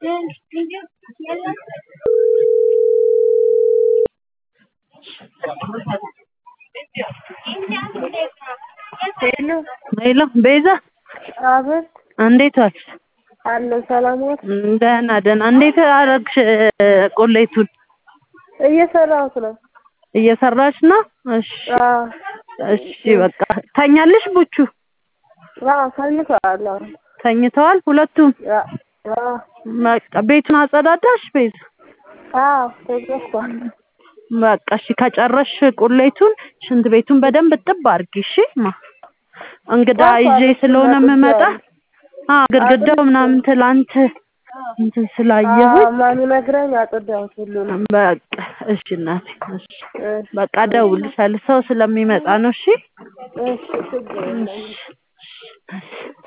ሄሎ ቤዛ አቤት እንዴት ዋልሽ? አለ ሰላም ነው። ደህና እንዴት አደረግሽ? ቆሌቱን እየሰራሁት ነው። እየሰራሽ ነው? እሺ በቃ ተኛልሽ ቡቹ? ተኝተዋል። ተኝተዋል ሁለቱም? በቃ ቤቱን አጸዳዳሽ ቤዛ? ተዘግቷል። በቃ እሺ ከጨረሽ ቁሌቱን ሽንት ቤቱን በደንብ ጥብ አድርጊ እሺ እንግዳ ይዤ ስለሆነ የምመጣ ግድግዳው ምናምን ትላንት እንትን ስላየሁት ማን ይነግረኝ አጸዳሁት ሁሉንም። በቃ እሺ እናቴ እሺ በቃ እደውልልሻለሁ ሰው ስለሚመጣ ነው እሺ። እሺ